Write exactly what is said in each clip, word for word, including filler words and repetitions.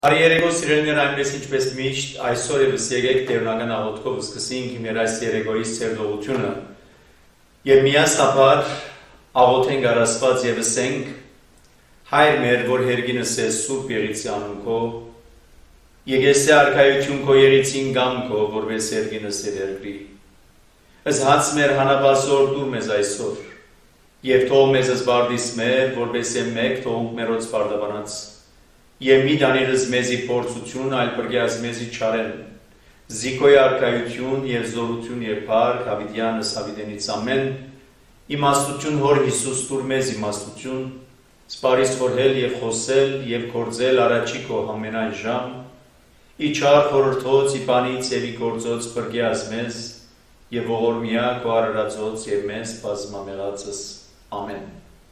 Արի երեգո սիրելիներ այնպես ինչպես միշտ այսօր եւս եկեք տերունական աղոթքով սկսենք մեր այս երեգոյի ցերդողությունը եւ միասնաբար աղոթենք առ Աստված եւ ասենք Հայր մեր որ հերգինս ես սուրբ եղիցի անունքո եկեսե արքայություն քո եղիցին գամքո որպես հերգինս երգրի ըս հաց մեր հանաբասոր դուր մեզ այսօր եւ թող մեզ զբարդիս մեր որպես մեկ թողunk մերոց բարդաբանած Եվ մի դաներս մեզի փորձություն, այլ բրգյազ մեզի չարեն, զիկոյ արկայություն և զորություն և պարկ, հավիդյանս հավիդենից ամեն, իմաստություն հոր Հիսուս տուր մեզ իմաստություն, սպարիս խորհել և խոսել և կործել առաջի քո համենայն ժամ, ի չար խորհրդոց, ի պանից և ի գործոց բրգյազ մեզ, և ողորմյա քո արարածոց և մեզ բազմամեղածս ամեն։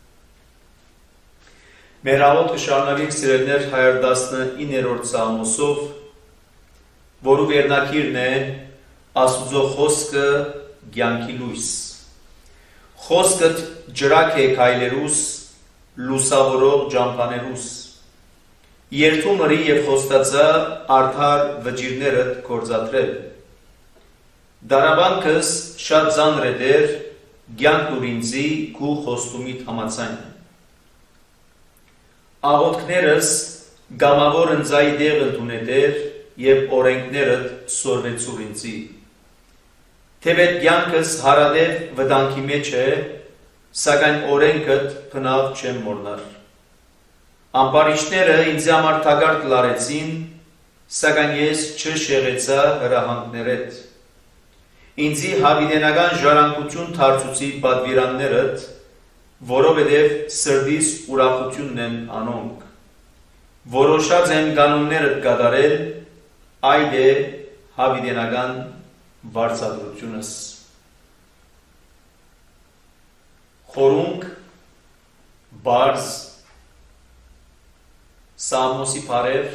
Մեր աղոթքը շարունակենք սիրելիներ հայր տասնիններորդ սաղմոսով, որու վերնագիրն է Աստուծո խոսքը կյանքի լույս։ Խոսքդ ջրակ է քայլերուս, լուսավորող ջամփաներուս։ Երթում ըրի և խոստացա արդար վճիրներդ գործադրել։ Դարաբանքս շատ ծանր է դեր, կյանք ուր ինձի քու խոստումիդ համաձայն։ Աղոթքներս գամավոր ընձայի դեղ ընդունետեր և օրենքներդ սորվեցուր ինձի։ Թեպետ կյանքս հարադև վտանգի մեջ է, սակայն օրենքդ փնավ չեմ մոռնար։ Ամպարիչները ինձ համար թագարտ լարեցին, սակայն ես չշեղեցա հրահանգներդ։ Ինձի հավիդենական ժառանգություն թարցուցի պատվիրաններդ, որովհետև սրտիս ուրախությունն են անոնք։ Որոշած եմ կանոններդ կատարել, այդ է հավիդենական վարձատրությունս։ Խորունկ, բարձ, Սամոսի պարև,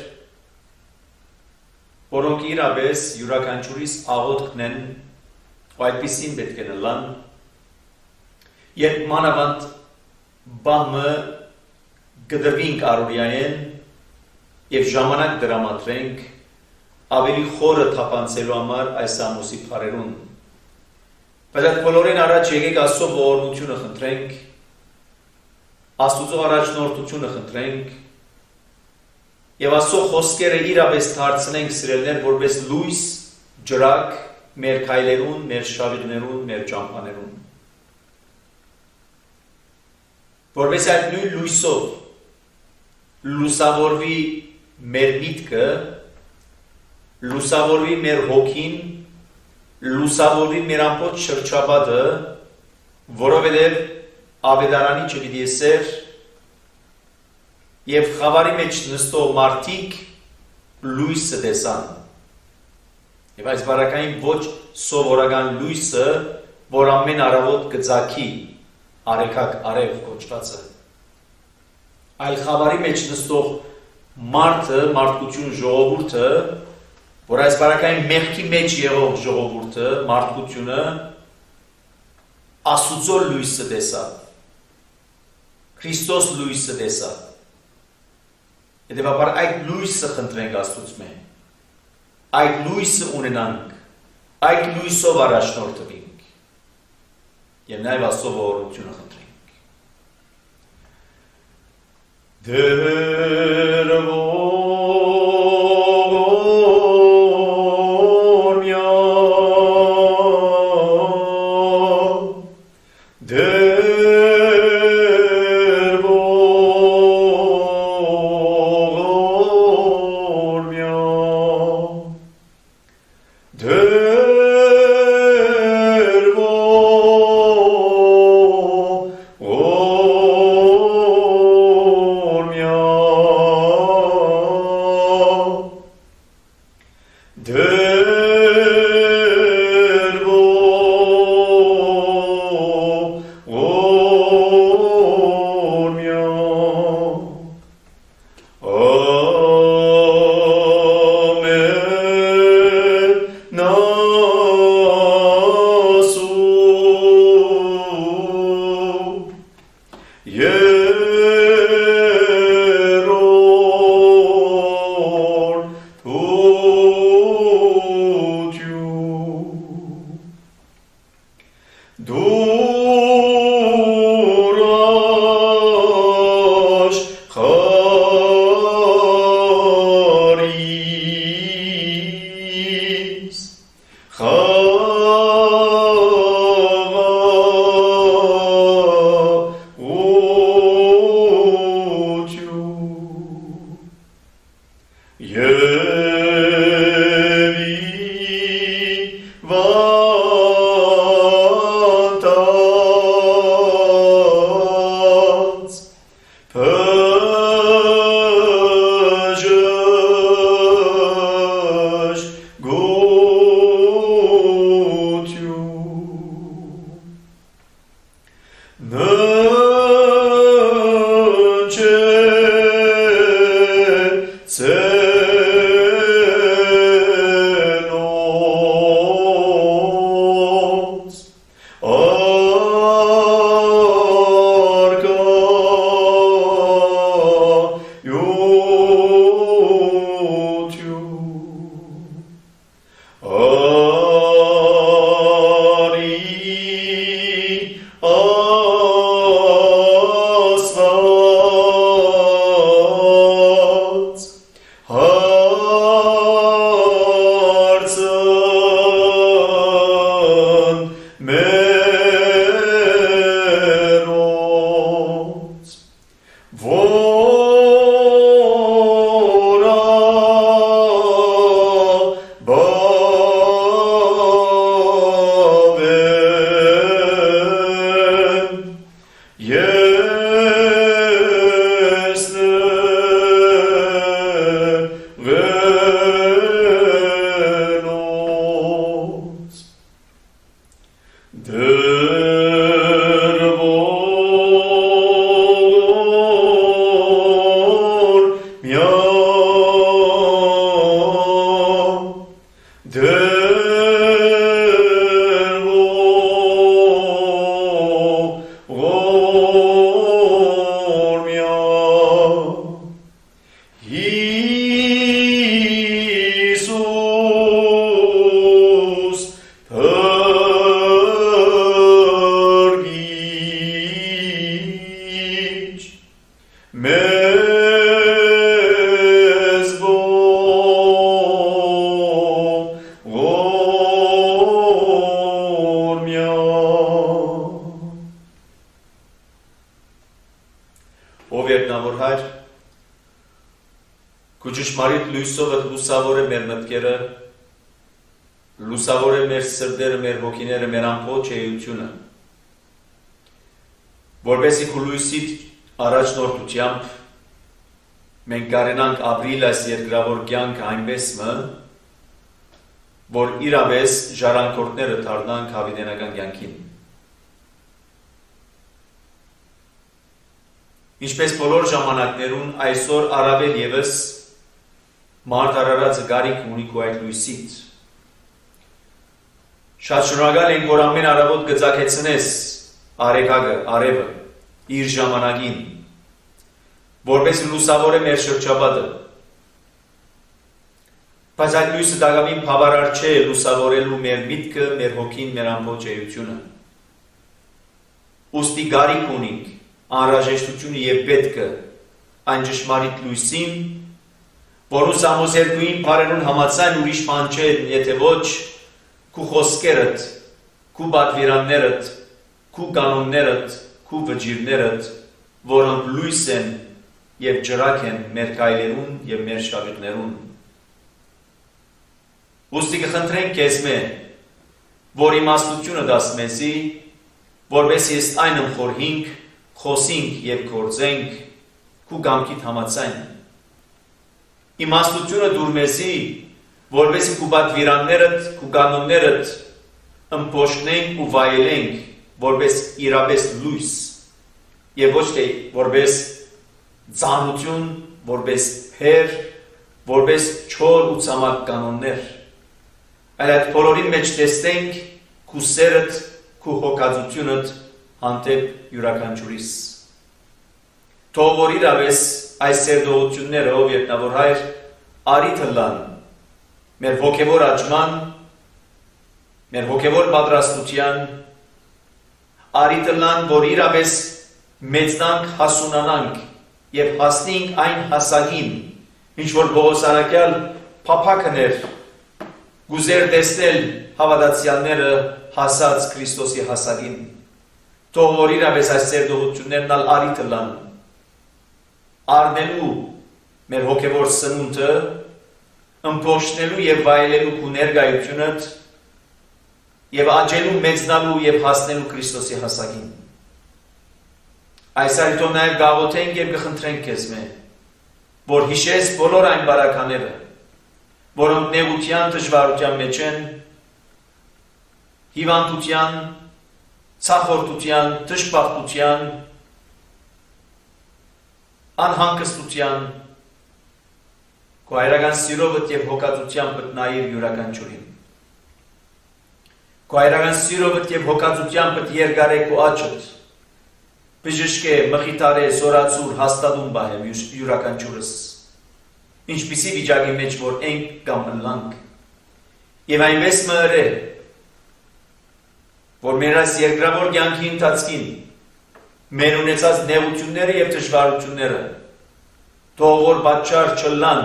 որոնք իրապես յուրաքանչյուրիս աղոթքն են, այդպիսին պետք է լան, երբ մանավանդ բամը գդրվինք առօրյայեն և ժամանակ դրամատրենք ավելի խորը թափանցելու համար այս ամուսի պարերուն։ Բայց այդ բոլորին առաջ եկեք Աստծո ողորմությունը խնդրենք, Աստուծո առաջնորդությունը խնդրենք և Աստծո խոսքերը իրապես դարձնենք սիրելիներ որպես լույս ջրակ մեր քայլերուն, մեր շավիղներուն, մեր ճամփաներուն։ Որպես այդ նույն լույսով լուսավորվի մեր միտքը, լուսավորվի մեր հոգին, լուսավորվի մեր ամբողջ շրջապատը, որովհետև ավետարանի չպիտի սեր և խավարի մեջ նստող մարդիկ լույսը տեսան։ Եվ այս բարակային ոչ սովորական լույսը, որ ամեն առավոտ կծագի արեքակ արև կոչվածը։ Այլ խավարի մեջ նստող մարդը, մարդկություն ժողովուրդը, որ այս բարակային մեղքի մեջ եղող ժողովուրդը, մարդկությունը, Աստուծո լույսը տեսավ, Քրիստոս լույսը տեսավ։ Հետևաբար այդ լույսը խնդրենք Աստծուց մե, այդ լույսը ունենանք, այդ լույսով առաջնորդվենք և նաև Աստծո ողորմությունը խնդրենք։ Դեր ողորմյա, դեր ողորմյա, դեր Oh Ճշմարիտ լույսովը լուսավոր է մեր մտքերը, լուսավոր է մեր սրտերը, մեր հոգիները, մեր ամբողջ էությունը, որպեսզի քո լույսիդ առաջնորդությամբ մենք կարենանք ապրիլ այս երկրավոր կյանքը այնպես մը, որ իրապես ժառանգորդները դառնանք հավիտենական կյանքին։ Ինչպես բոլոր ժամանակներուն այսօր առավել ևս մարդ արարածը գարիք ունի քո այդ լույսից։ Շատ շնորհակալ ենք, որ ամեն առավոտ գծակեցնես արեգակը, արևը իր ժամանակին, որպես լուսավոր է մեր շրջապատը։ Բայց այդ լույսը դակամին բավարար չէ լուսավորելու մեր միտքը, մեր հոգին, մեր ամբողջ էությունը։ Ուստի գարիք ունենք անհրաժեշտությունը եւ պետքը այն ճշմարիտ լույսին, որու սամոսերգույն բարերուն համացայն ուրիշ բան չէ, եթե ոչ քու խոսքերդ, քու պատվիրաններդ, քու կանոններդ, քու վճիրներդ, որոնք լույս են եւ ջրակ են մեր քայլերուն եւ մեր շավիղներուն։ Ուստի կխնդրենք քեզ մե, որ իմաստությունը դաս մեզի, որպեսզի ըստ այն ըմխորհինք, խոսենք եւ գործենք քու կամքիդ համացայն։ Իմաստությունը դուր մեզի, որպեսզի քու պատվիրաններդ, քու կանոններդ ըմփոշխնենք ու վայելենք, որպես իրապես լույս, եւ ոչ թե որպես ծանոթություն, որպես հեր, որպես չոր ու ցամաք կանոններ, այլ այդ բոլորին մեջ տեսնենք քու սերդ, քու հոգածությունդ հանդեպ յուրաքանչյուրիս։ Թող որ իրապես այս սերդողությունները, ով երկնավոր Հայր, արիթը լան մեր հոգևոր աճման, մեր հոգևոր պատրաստության, արիթը լան, որ իրապես մեծնանք, հասունանանք եւ հասնենք այն հասակին, ինչ որ Պողոս առաքյալ փափակն էր, գուզեր տեսնել հավատացյալները հասած Քրիստոսի հասակին։ Թող որ իրապես այս սերդողություններն ալ արիթը լան, առնելու մեր հոգևոր սնունդը ըմբոշխնելու եւ վայելելու քու ներկայությունդ եւ աճելու, մեծնալու եւ հասնելու Քրիստոսի հասակին։ Այս այդտեղ նաեւ գաղութենք եւ կխնդրենք քեզ մե, որ հիշես բոլոր այն բարակաները, որոնք նեղության, դժվարության մեջ են, հիվանդության, ցախորտության, դժբախտության, անհանգստության, քո հայրական սիրովդ եւ հոգածությամբ բտնայիր յուրաքանչյուրին։ Քո հայրական սիրովդ եւ հոգածությամբ երկարե քո աճդ, բժշկե, մխիթարե, զորացուր, հաստատում բահեմ յուրաքանչյուրս, ինչպիսի վիճակի մեջ որ ենք կամ ընլանք, եւ այնպես մըրե, որ մեր այս երկրավոր կյանքի ընթացքին մեր ունեցած նեղությունները եւ դժվարությունները թող որ պատճառ չլան,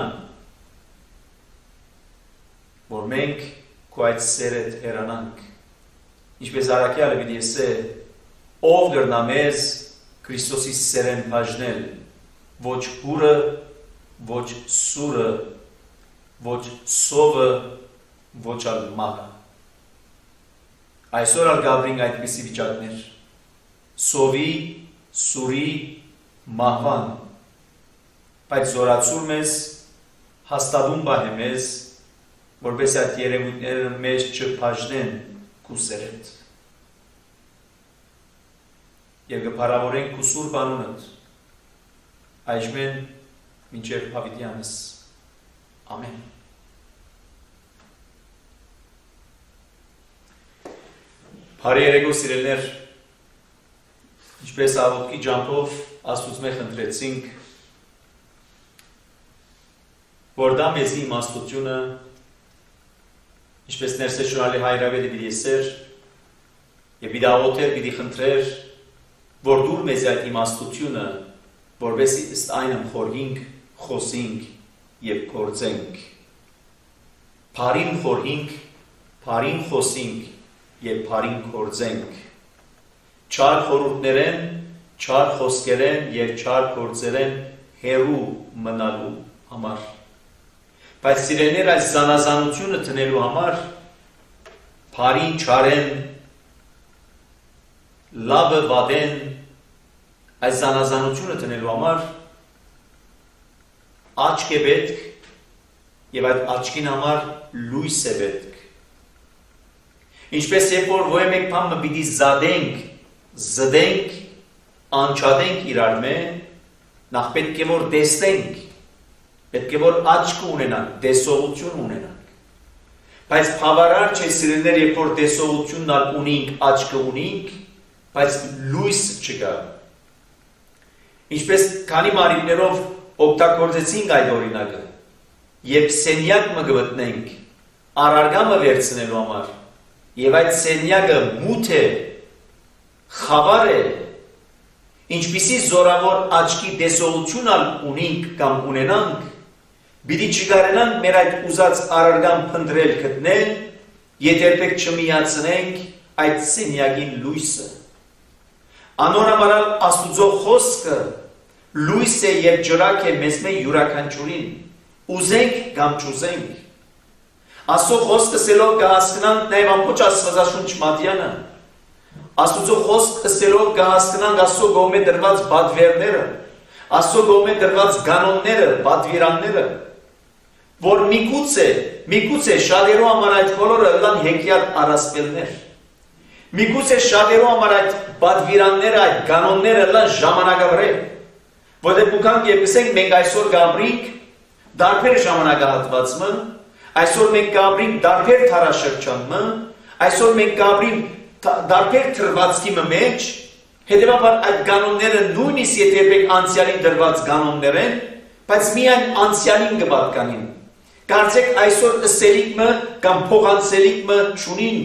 որ մենք քո այդ սերդ հեռանանք, ինչպես Առաքյալը պիտի ասե, ով գրնա մեզ Քրիստոսի սերեն բաժնել, ոչ հուրը, ոչ սուրը, ոչ սովը, ոչ ալ մահը։ Այսօր ալ գաբրինք այդպիսի վիճակներ, սովի, սուրի, մահվան, բայց զորացուր մեզ, հաստատում բահե մեզ, որպես այդ երևույթները մեզ չբաժնեն քու սերդ։ Եվ կփառավորենք քու սուրբ անունդ, այժմեն մինչև հավիտյանս։ Ամեն։ Բարի երեկո սիրելիներ, ինչպես աղոթքի ջանքով Աստծուց խնդրեցինք, որ դա մեզի իմաստությունը, ինչպես ներսեշորալի հայրավետը պիտի ասեր, եւ պիտի աղոթեր, պիտի խնդրեր, որ դուր մեզ այդ իմաստությունը, որովհետեւ ըստ այնմ խորհինք, խոսենք եւ գործենք։ Բարին խորհինք, բարին խոսենք եւ բարին գործենք։ Չար խորհուրդներեն, չար խոսքերեն եւ չար գործերեն հերու մնալու համար։ Բայց սիրելիներ, այս զանազանությունը տնելու համար բարին չարեն, լավը վատեն, այս զանազանությունը տնելու համար աչք է պետք եւ այդ աչքին համար լույս է պետք։ Ինչպես երբ որ ոյ մեկ բան պիտի զադենք, զդենք, անչադենք իրար մե, նախ պետք է որ տեսնենք, պետք է որ աչք ունենանք, տեսողություն ունենանք։ Բայց բավարար չէ սիրելիներ, երբ որ տեսողությունն ունենք, աչքը ունենք, բայց լույս չկա։ Ինչպես քանի մարմիններով օգտագործեցինք այդ օրինակը, երբ սենյակ մը գտնենք, առարգամը վերցնելու համար, եւ այդ սենյակը մութ է, խավար է, ինչպիսի զորավոր աչքի տեսողություն ունենք կամ ունենանք, պիտի չկարենանք մեր այդ ուզած առարգամ փնտրել գտնել, եթե երբեք չմիացնենք այդ սենյակին լույսը։ Անորամարալ Աստուծո խոսքը լույս է եւ ջրակ է մեզ մե յուրաքանչյուրին, ուզենք կամ չուզենք։ Աստծո խոսքը սելով կհասկանանք նաեւ ամբողջ Աստվածաշունչ մատյանը։ Աստուծո խոսքը սելով կհասկանանք Աստծո կողմէ դրված բադվերները, Աստծո կողմէ դրված կանոնները, բադվիրանները, որ միգուցե, միգուցե շատերու համար այդ բոլորը լան հեքիաթ առասպելներ։ Միգուցե շատերու համար այդ բադվիրանները, այդ կանոնները լան ժամանակավրե, որտեղ ուքանք եւ գսենք մենք այսօր գաբրինք դարբեր ժամանակահատվածը, այսօր մենք գաբրինք դարբեր թարաշրջանը, այսօր մենք գաբրինք դարբեր թրվածքի մեջ, հետեւաբար այդ կանոնները նույնիսկ եթե երբեք անցյալին դրված կանոններ են, բայց միայն անցյալին կպատկանին։ Կարծեք այսօր ըսելիքը կամ փոխանցելիքը չունին։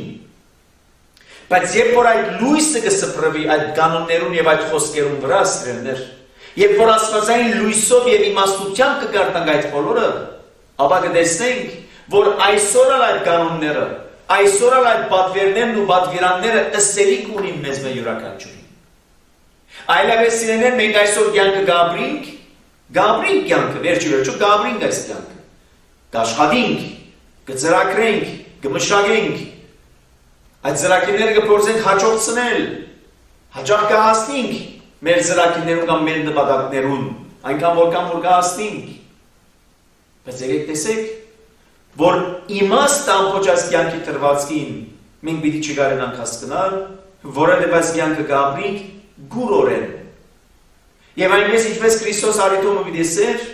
Բայց երբ որ այդ լույսը կսփռվի այդ կանոններուն եւ այդ խոսքերուն վրա սրելներ, երբ որ աստվածային լույսով եւ իմաստությամբ կգարտանք այդ բոլորը, ապա կտեսնենք, որ այսօր այդ կանոնները, այսօր այդ պատվերներն ու պատվիրանները ըսելիք ունին մեզ մե յուրաքանչյուրին։ Այլապես սիրելիներ, մենք այսօր կյանքը գաբրինք, գաբրինք կյանքը, վերջի վերջո գաբրինք այս կյանքը։ կաշխատենք, կծրագրենք, կմշակենք, այդ ծրագրերը կփորձենք հաջողցնել, հաջող կհասնենք մեր ծրագրերում կամ մեր նպատակներում, այնքան որքան որ կհասնենք։ Բայց եկեք տեսեք, որ իմաստ ամբողջ կյանքի տրվածքին մենք պիտի չկարողանանք հասկանալ, որովհետև կյանքը կապրենք գուրորեն։ Եվ այնպես ինչպես Քրիստոս արիտումը պիտի սեր,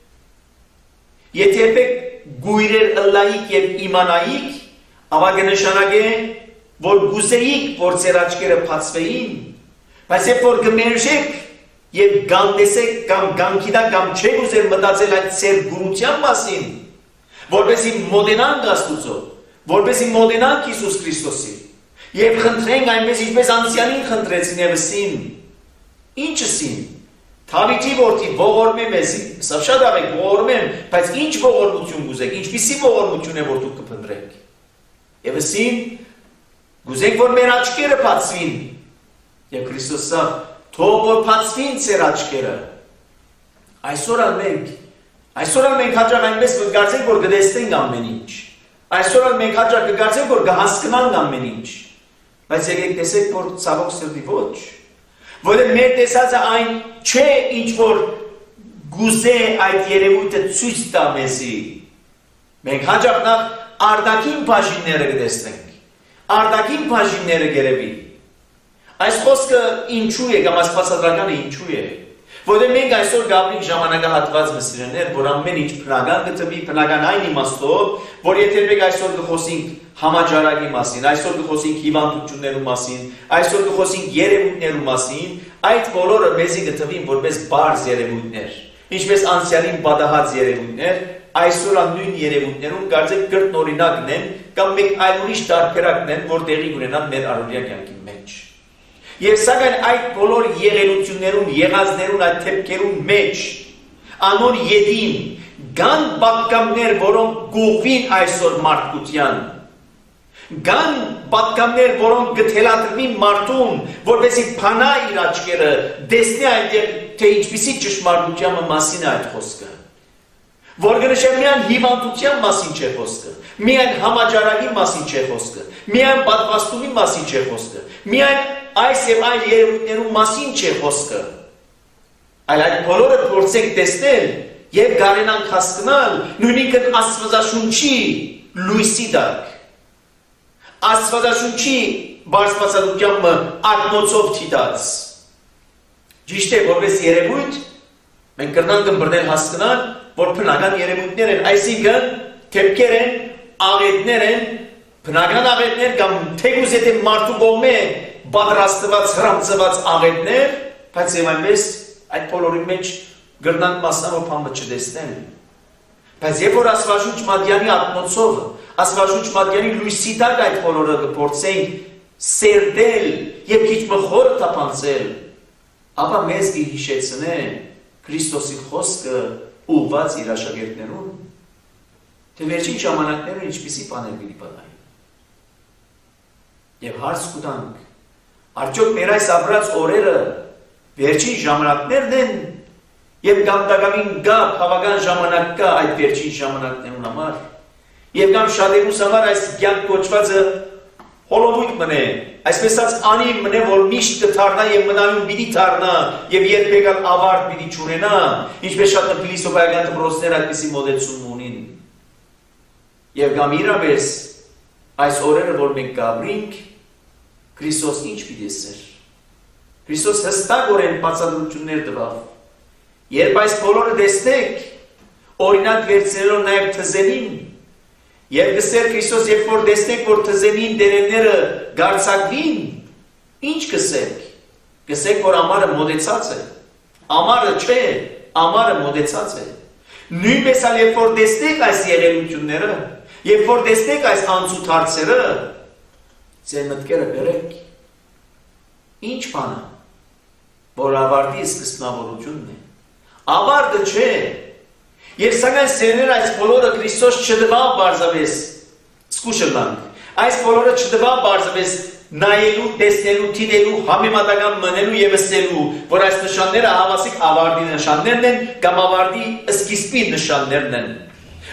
եթե եք գույրեր ըլլայիք եւ իմանայիք, ապա կնշանակե, որ գուզեիք, որ ձեր աչքերը բացվեին, բայց երբ որ կմերժեք եւ գանդեսեք կամ գանքիդա կամ չեք ուզեր մտածել այդ ձեր գուրության մասին, որպեսզի մոտենանք Աստծո, որպեսզի մոտենանք Հիսուս Քրիստոսին, եւ խնդրենք այնպես ինչպես անցյալին խնդրեցին եւ ասին, ի՞նչ ասին, Թավիթի որդի ողորմեմ էսի, սա շատ աղեք ողորմեմ, բայց ինչ ողորմություն գուզեք, ինչպիսի ողորմություն է որ դուք կփնտրեք։ Եվ ասին, գուզենք որ մեր աչքերը բացվին, եւ Քրիստոսը թող որ բացվին ձեր աչքերը։ Այսօր ալ մենք, այսօր ալ մենք հաճախ այնպես կգործենք որ կտեսնենք ամեն ինչ։ Այսօր ալ մենք հաճախ կգործենք որ կհասկանանք ամեն ինչ։ Բայց եկեք տեսեք որ ցավոք սրտի ոչ։ Որը մեր տեսածը այն չէ ինչ որ գուզե այդ երևույթը ցույց տա մեզի։ Մենք հաճախ նախ արտաքին բաժինները կտեսնենք։ Արտաքին բաժինները գերեվի։ Այս խոսքը ինչու է կամ աստվածադրականը ինչու է։ Որտեղ մենք այսօր գաբրիկ ժամանակահատված մսիրներ, որ ամեն ինչ բնական գտվի, բնական այն իմաստով, որ եթե մենք այսօր կխոսենք համաճարակի մասին, այսօր կխոսենք հիվանդությունների մասին, այսօր կխոսենք երևույթների մասին, այդ բոլորը մեզի գտվին որպես բարձ երևույթներ, ինչպես անցյալին պատահած երևույթներ, այսօր նույն երևույթներում կարծեք կրկնօրինակն են կամ մեկ այլ ուրիշ տարբերակն են, որ տեղի ունենան մեր առօրյա կյանքի մեջ։ Եվ սակայն այդ բոլոր եղելություններում, եղածներում, այդ թեփքերում մեջ անոր յետին կան պատկամներ, որոնք գուղվին այսօր մարդկության, կան պատկամներ, որոնք գթելատրվին մարդուն, որպեսզի փանա իր աչքերը, տեսնի այնտեղ թե ինչպիսի ճշմարտության մասին է այդ խոսքը, որ կնշե միայն հիվանդության մասին չէ խոսքը, միայն համաճարակի մասին չէ խոսքը, միայն պատվաստումի մասին չէ խոսքը, միայն այս եւ այլ երևույթներու մասին չէ խոսքը, այլ այդ բոլորը փորձենք տեսնել եւ գարենանք հասկանալ նույնիսկ Աստվածաշունչի լույսի տակ, Աստվածաշունչի բարձրացածությամբ ակնոցով թիտած։ Ճիշտ է, որպես երևույթ մենք կրնանք ըմբռնել հասկանալ, որ բնական երևույթներ են, այսինքն թեփքեր են, աղետներ են, բնական աղետներ կամ թեկուզ եթե մարդու կողմէ պատրաստված, հրամցված աղետներ, բայց եւ այնպես այդ բոլորի մեջ գրնանք մասնավոր բանը չտեսնել։ Բայց երբ որ Աստվածաշունչ Մատյանի ակնոցով, Աստվածաշունչ Մատյանի լույսի տակ այդ բոլորը կփորձենք սերտել եւ քիչ մխորը տապանցել, ապա մեզ կհիշեցնե Քրիստոսի խոսքը ուղված իր աշակերտներուն, թե վերջին ժամանակներում ինչպիսի բաներ պիտի պատահեն։ Եվ հարց կտանք, արդյոք մեր այս ապրած օրերը վերջին ժամանակներն են եւ գամտակամին գա բավական ժամանակ կա այդ վերջին ժամանակներուն համար եւ կամ շատերուս համար այս կյանք կոչվածը հոլովույթ մնե, այսպես ասած անի մնե որ միշտ կդառնա եւ մնալուն պիտի դառնա եւ երբեք ավարտ պիտի չունենա, ինչպես շատ փիլիսոփայական դպրոցներ այդպիսի մոդեցում ունին։ Եվ կամ իրապես այս օրերը որ մենք կապրենք Քրիստոս ինչ պիտի ասեր։ Քրիստոս հստակորեն բացատրություններ տվավ։ Երբ այս բոլորը տեսնեք, օրինակ վերցնելով նաև թզենին, եւ գսեր Քրիստոս երբ որ տեսնեք, որ թզենին դերերները գարցակվին, ինչ կսեք։ Կսեք, որ ամառը մոտեցած է։ Ամառը չէ, ամառը մոտեցած է։ Նույնպես ալ երբ որ տեսնեք այս եղելությունները, երբ որ տեսնեք այս անցուտ հարցերը, ձեր մտքերը բերեք, ինչ բան է, որ ավարտի սկզբնավորությունն է, ավարտը չէ, եւ սակայն սերներ այս բոլորը Քրիստոս չդվավ բարձավես, սկուշլանք, այս բոլորը չդվավ բարձավես նայելու, տեսնելու, թիդելու, համեմատական մնելու եւ ըստելու, որ այս նշանները հավասիկ ավարտի նշաններն են կամ ավարտի սկիզբի նշաններն են,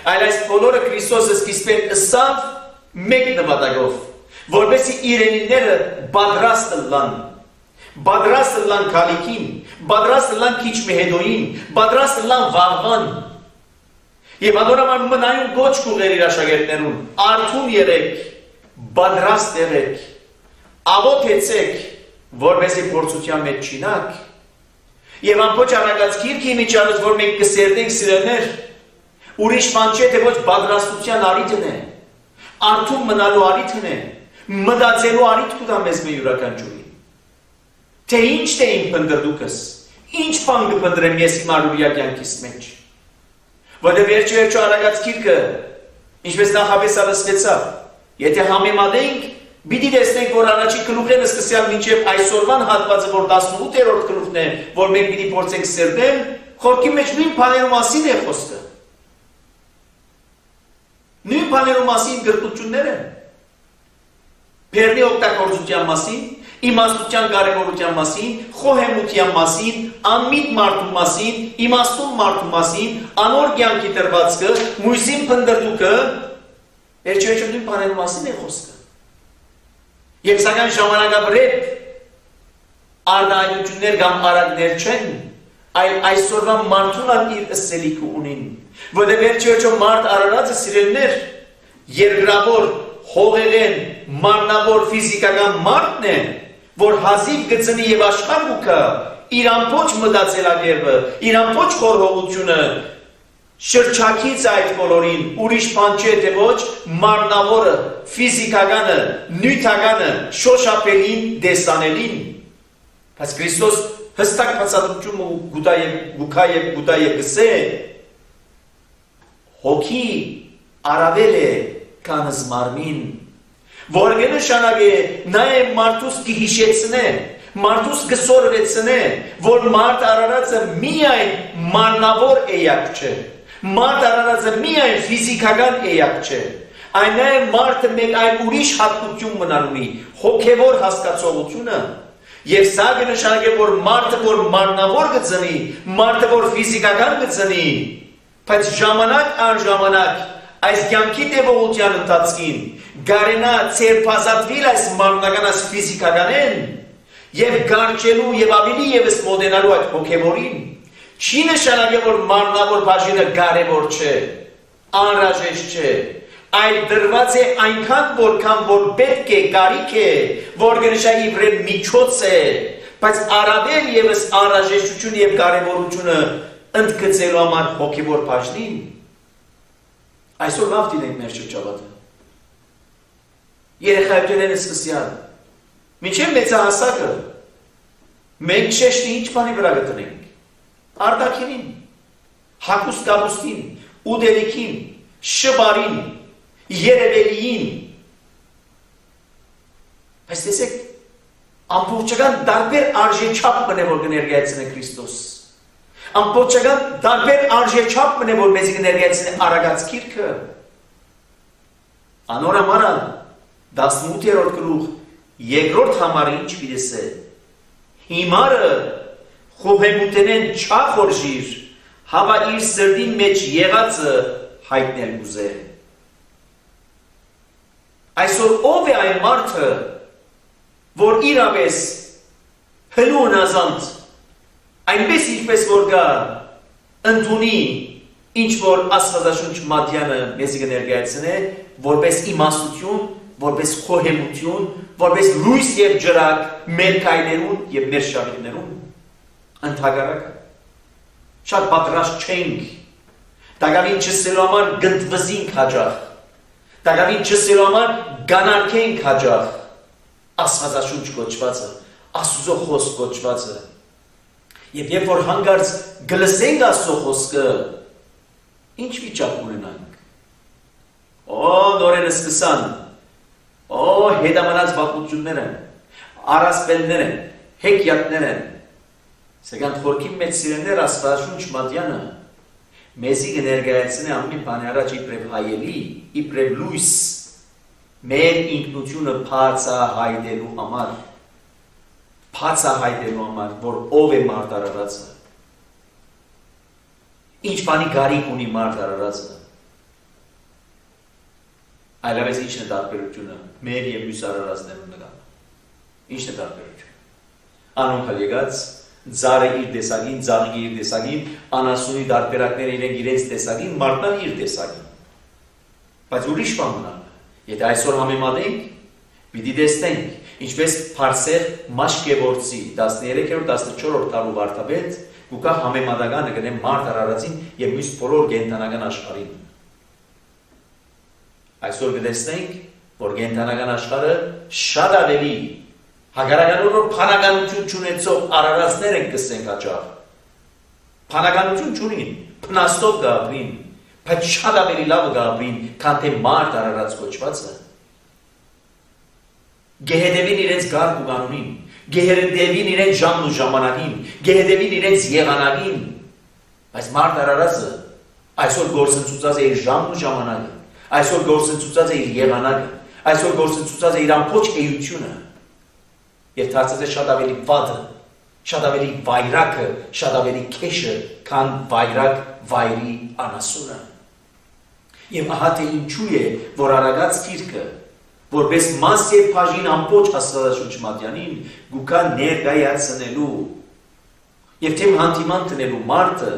այլ այս բոլորը Քրիստոսը սկիզբեն ըսավ մեկ նպատակով, որպեսզի իրենիները պատրաստ լան, պատրաստ լան գալիքին, պատրաստ լան քիչ մեհեդոին, պատրաստ լան վաղվան։ Եվ adorable մնայուն գոչ կուղեր իր աշակերտներուն, արթուն եղեք, պատրաստ եղեք, աղոթեցեք, որպեսզի փորձության մեջ չինակ, եւ ամբողջ առագած քիրքի միջանոց, որ մենք կսերնենք սիրելներ, ուրիշ բան չէ, թե ոչ պատրաստության առիթն է, արթուն մնալու առիթն է, մտածելու առիթ կտա մեզ մի յուրաքանչյուրին։ Թե ինչ թե իմ փնտրդուկս, ինչ բան կփնտրեմ ես իմ առօրյա կյանքիս մեջ։ Որտեղ վերջի վերջո առագած քիրքը, ինչպես նախապես ասվեցավ, եթե համեմատենք, պիտի տեսնենք, որ առաջին գլուխները սկսյալ մինչև այսօրվան հատվածը, որ տասնութերորդ գլուխն է, որ մենք պիտի փորձենք սերտել, խորքի մեջ նույն բաներու մասին է խոսքը։ Նույն բաներու մասին գրքություններ են։ Բերնի օգտագործության մասին, իմաստության կարևորության մասին, խոհեմության մասին, անմիտ մարդու մասին, իմաստուն մարդու մասին, անոր կյանքի տրվածքը, մույսին փնտրդուկը, վերջի-վերջո նույն բաներու մասին է խոսքը։ Եվ սակայն ժամանակաբրեպ արտահայտություններ կամ արագներ չեն, այլ այսօրվա մարդուն իր ըսելիքը ունին, որտեղ վերջի-վերջո մարդ արարածը սիրելներ, երկրավոր, հողերեն, մարմնավոր, ֆիզիկական մարդն է, որ հազիվ գծնի եւ աշխարհուկը, իր ամբողջ մտածելակերպը, իր ամբողջ խորհողությունը շրջակից այդ բոլորին, ուրիշ բան չէ թե ոչ մարմնավորը, ֆիզիկականը, նյութականը, շոշափելին, դեսանելին։ Բայց Քրիստոս հստակ բացատրություն ու գուտա եւ գուքա եւ գուտա եւ գսե հոգի առավել է քան զմարմին, որը նշանակ է նաեւ մարդուս կհիշեցնե, մարդուս կսորվեցնե, որ մարդ արարածը միայն մարմնավոր էակ չէ, մարդ արարածը միայն ֆիզիկական էակ չէ, այն նաեւ մարդը մեկ այլ ուրիշ հատկություն մնալ ունի, հոգևոր հասկացողությունը, եւ սա կնշանակե, որ մարդը որ մարմնավոր կծնի, մարդը որ ֆիզիկական կծնի, բայց ժամանակ առ ժամանակ այս կյանքի տևողության ընթացքին գարենա ցերփազատվիլ այս մարմնական այս ֆիզիկականեն եւ գարչելու եւ ավելի եւս մոդենալու այդ հոգեվորին չի նշանակե, որ մարմնավոր բաժինը կարևոր չէ, անհրաժեշտ չէ, այլ դրված է այնքան, որքան որ պետք է, կարիք է, որ կնշանակի իբրև միջոց է, բայց առավել եւս անհրաժեշտություն եւ կարևորությունը ընդգծելու համար հոգեվոր բաժնին։ Այսօր լավ դինենք մեր շրջապատը։ Երեխայությունները սկսյալ, մինչև մեծահասակը, մենք շեշտի ինչ բանի վրա գտնենք, արտաքինին, հագուստ գալուստին, ուդելիքին, շբարին, երևելիին, բայց տեսեք, ամբողջական տարբեր արժեչափ մնե, որ կներկայացնե Քրիստոս, ամբողջական տարբեր արժեչափ մնե, որ մեզ կներկայացնե արագած գիրքը, անոր համար տասնութերորդ գլուխ երկրորդ համարը ինչ պիտեսե, հիմարը խոհեմութենեն չախորժիր, հավա իր սրդին մեջ եղածը հայտնել ուզե։ Այսօր ով է այն մարդը, որ իրապես հլուն ազանց, այնպես ինչպես որ գա ընդունի ինչ որ Աստվածաշունչ մատյանը մեզ կներկայացնե, որպես իմաստություն, որպես խոհեմություն, որպես լույս եւ ջրակ մեր քայլերուն եւ մեր շարժումներուն, ընդհակառակը շատ պատրաստ չենք, դակավին չսելու համար գնդվզինք հաջող, դակավին չսելու համար գանարքենք հաջող, Աստվածաշունչ կոչվածը, Աստուծո խոսք կոչվածը, եւ երբ որ հանգարց գլսենք Աստծո խոսքը, ինչ վիճակ ունենանք։ Օ, նորեն սկսան, օ, հետամնաց վախություններ են, առասպելներ են, հեքիաթներ են, սակայն խորքի մեջ սիրելներ Աստվածաշունչ մատյանը մեզի կներկայացնե ամեն բանի առաջ իբրև հայելի, իբրև լույս, մեր ինքնությունը բացահայտելու համար, բացահայտելու համար, որ ով է մարդ արարածը, ինչ բանի գարիք ունի մարդ արարածը, Այլևս ի՞նչն է տարբերությունը մեր եւ մյուս արարածներու նկատմամբ։ Ի՞նչն է տարբերությունը։ Անոնք եկած Ձարը իր տեսակին, ձաղիկը իր տեսակին, անասունի դարբերակները իրենք իրենց տեսակին, մարդն իր տեսակին։ Բայց ուրիշ բան մնա։ Եթե այսօր համեմատենք, պիտի տեսնենք, ինչպես Փարսեր Մաշկևորցի տասներեքերորդ տասնչորսերորդ տարու վարդապետ գուկա համեմատականը գնե մարդ արարածին եւ մյուս բոլոր կենդանական աշխարհին։ Այսօր կտեսնենք, որ կենդանական աշխարհը շատ ավելի հագարականորոշ փանականություն չունեցող արարածներ են կսենք հաճախ։ Փանականություն չունին, փնաստով գաբրին, բայց շատ ավելի լավ գաբրին, քան թե մարդ արարած կոչվածը։ Գեհեդևին իրենց գարկ ու կանոնին, գեհեդևին իրենց ժամն ու ժամանակին, գեհեդևին իրենց եղանակին, բայց մարդ արարածը այսօր գործընծուցած է իր ժամն ու ժամանակը, այսօր գործընծուցած է իր եղանակը, այսօր գործընծուցած է իր ամբողջ էությունը։ Եվ դարձած է շատ ավելի վատը, շատ ավելի վայրակը, շատ ավելի քեշը, քան վայրակ վայրի անասունը։ Եվ ահա թե ինչու է, որ արագած գիրքը, որպես մաս եւ բաժին ամբողջ Աստվածաշնչմատյանին գուկա ներկայացնելու եւ թեմ հանդիման տնելու մարդը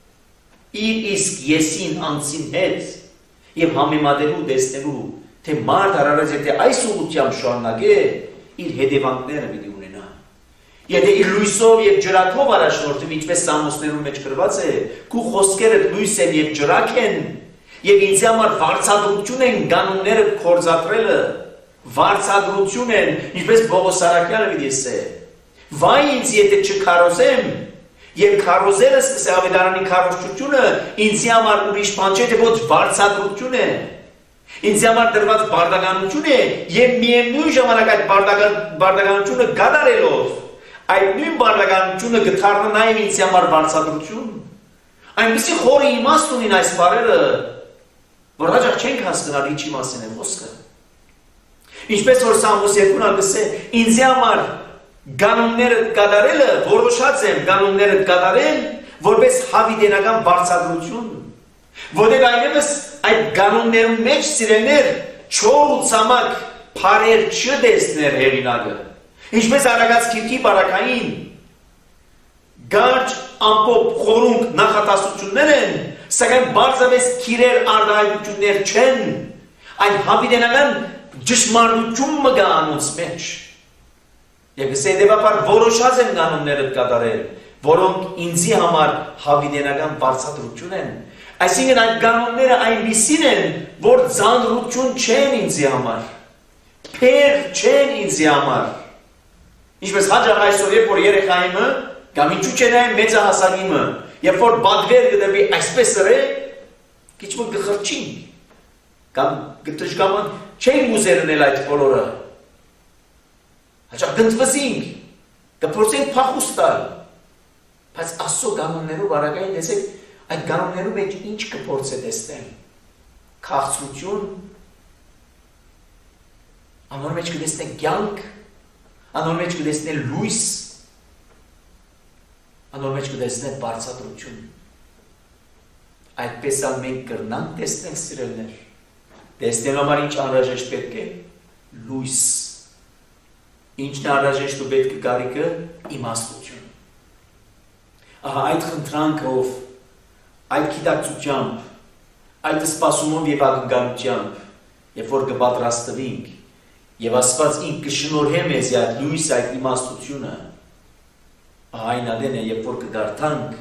իր իսկ եսին անցին հետ եւ համեմատելու տեսնելու թե մարդ արարած եթե այս ուղղությամբ շարունակե իր հետևանքները պիտի ունենա։ Եթե իր լույսով եւ ջրակով առաջնորդում, ինչպես Սամոսներում մեջ գրված է, քու խոսքերը լույս են եւ ջրակ են, եւ ինձ համար վարձատրություն են կանոնները կորզատրելը, վարձատրություն են, ինչպես Պողոս Արաքյալը պիտի ասե։ Վայ ինձ եթե չքարոզեմ, եւ քարոզելը սկսե ավետարանի քարոզչությունը, ինձ համար ուրիշ բան չէ, թե ոչ վարձատրություն է։ Ինձ համար դրված բարդականություն է եւ միևնույն ժամանակ այդ բարդականությունը գադարելով այդ նույն բարդականությունը գթարնա ինձ համար վարձատրություն։ Այնպեսի խորը իմաստ ունին այս բառերը, որ հաճախ չենք հասկանալ ինչի մասին է խոսքը։ Ինչպես որ Սամուս երկուն ալգսե ինձ համար կանոնները գադարելը որոշած եմ կանոնները գադարել որպես հավիտենական վարձատրություն, որտեղ այլևս այդ կանոններում մեջ սիրելներ չոր ու ցամաք փարեր չտեսներ հերինակը, ինչպես արագած քիրքի բարակային գարջ ամպոպ խորունկ նախատասություններ են, սակայն բարձավես քիրեր արտահայտություններ չեն, այն հավիտենական ճշմարտություն մգա անոնց մեջ։ Եվ սեդեվապար որոշած են կանոնները կատարել, որոնք ինձի համար հավիտենական բարձատրություն են։ Այսինքն այդ կանոնները այնպիսին են, որ ծանրություն չեն ինձի համար, փեր չեն ինձի համար։ Ինչպես հաճախ այսօր երբ որ երեխայինը կամ ինչու՞ չէ նայում մեծահասակինը, երբ որ բադվեր գտնվի այսպես է, քիչ մը գխրճին, կամ գտժկաման չեն ուզերնել այդ բոլորը։ Հաճախ գնդվզինք, կփորձենք փախուստ տալ, բայց Աստծո կանոններով արագային տեսեք, այդ կանոններու մեջ ինչ կփորձե տեսնել։ Քաղցրություն, անոր մեջ կտեսնենք կյանք, անոր մեջ կտեսնել լույս, անոր մեջ կտեսնել բարձրացություն։ Այդպես ալ մենք կրնանք տեսնենք սիրելներ։ Տեսնելու համար ինչ անհրաժեշտ պետք է։ Լույս։ Ինչն է անհրաժեշտ ու պետք է կարիքը իմաստություն։ Ահա այդ խնդրանքով, այդ գիտակցությամբ, այդ սպասումով եւ ակնկալությամբ, երբ որ կպատրաստվենք, եւ Աստված ինքը կշնորհե մեզ այդ լույս, այդ իմաստությունը, այն ադեն է, երբ որ կդարձանք,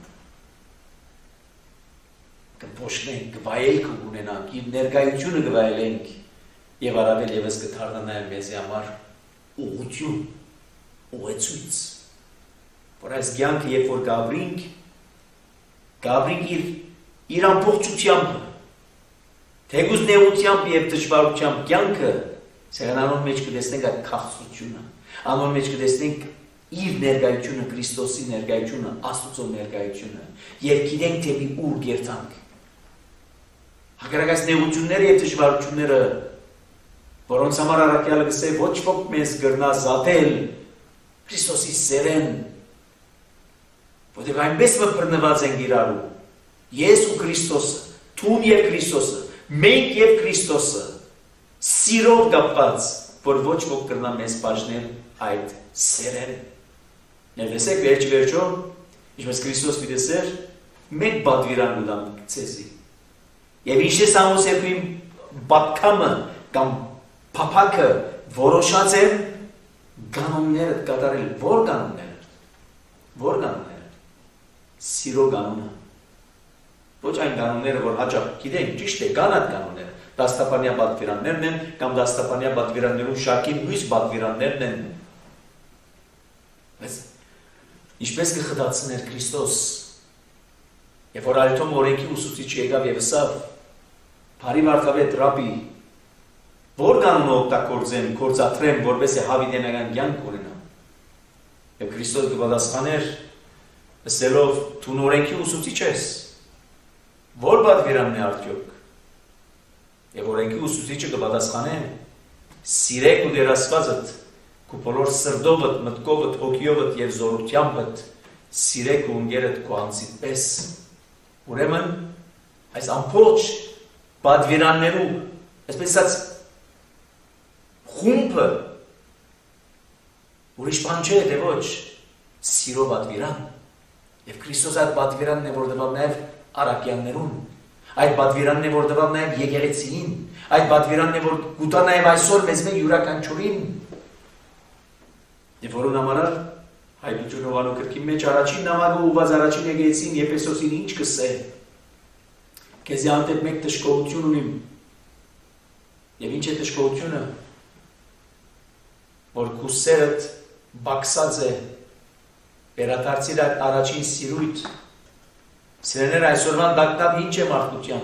կփոշնենք, կվայել կունենանք, իր ներկայությունը կվայելենք, եւ առավել եւս կդառնա մեզ համար ուղղություն, ուղեցույց, որ այս կյանքը երբ որ գաբրինք, գաբրինք իր, իր ամբողջությամբ, թեկուզ նեղությամբ եւ դժվարությամբ կյանքը, սեղան անոր մեջ կտեսնենք այդ քաղցրությունը, անոր մեջ կտեսնենք իր ներկայությունը, Քրիստոսի ներկայությունը, Աստծո ներկայությունը, եւ գիտենք թե մի ուր գերտանք։ Հակառակած նեղությունները եւ դժվարությունները, որոնց համար առաքյալը գսե ոչ ոք մեզ գրնա զատել Քրիստոսի սերեն, որտեղ այնպես մբռնված ենք իրարու։ Ես ու Քրիստոսը, թուն եւ Քրիստոսը, մենք եւ Քրիստոսը, Սիրով կապված, որ ոչ ոք կրնա մեզ բաժնել այդ սերեն։ Ներվեսեք վերջ վերջո, ինչպես Քրիստոս մի դեսեր, մեկ բադվիրան ուդամ ծեզի։ Եվ ինչ է Սամոս երկրին բատկամը կամ պապակը որոշած է գանոնները կատարել, որ գանոնները, որ գանոնները, սիրո գանոնը, ոչ այն գանոնները, որ հաճախ գիտենք, ճիշտ է, կան այդ գանոնները, դաստապանյա բադվիրաններն են, կամ դաստապանյա բադվիրաններու շարքին հույս բադվիրաններն են, բայց ինչպես կխտացներ Քրիստոս, եւ որ այլթոմ օրենքի ուսուցիչ եկավ եւ ասավ, բարի վարդապետ ռաբի, որ կանոնը օգտագործեմ, գործադրեմ, որպեսզի հավիտենական կյանք ունենամ։ Եվ Քրիստոս կպատասխաներ, ասելով, դու օրենքի ուսուցիչ ես, որ բադվիրանն է արդյոք։ Եվ օրենքի ուսուցիչը կպատասխանե, սիրեք ու դերասվածդ, քո բոլոր սրտովդ, մտքովդ, հոգիովդ եւ զորությամբ սիրեք ու ընկերդ քո անձիդ պես։ Ուրեմն այս ամբողջ բադվիրաններու, այսպես ասած խումբը ուրիշ բան չէ, դե ոչ, սիրո բադվիրան։ Եվ Քրիստոս այդ բադվիրանն է, որ տվավ նաև առաքյալներուն, այդ բադվիրանն է, որ տվավ նաև եկեղեցիին, այդ բադվիրանն է, որ կուտա նաև այսօր մեզ մեկ յուրաքանչյուրին։ Եվ որուն համար Հայդուճուն Հովանու գրքի մեջ առաջին նամակը ուղղված առաջին եկեղեցին Եփեսոսին ինչ կսե։ Քեզի անտեպ մեկ դժգոհություն ունիմ։ Եվ ինչ է դժգոհությունը, որ քո սերդ բաքսած է, վերադարձիր այդ առաջին սիրույթ։ Սիրեներ, այսօրվան դակտապ ինչ է մարդկության։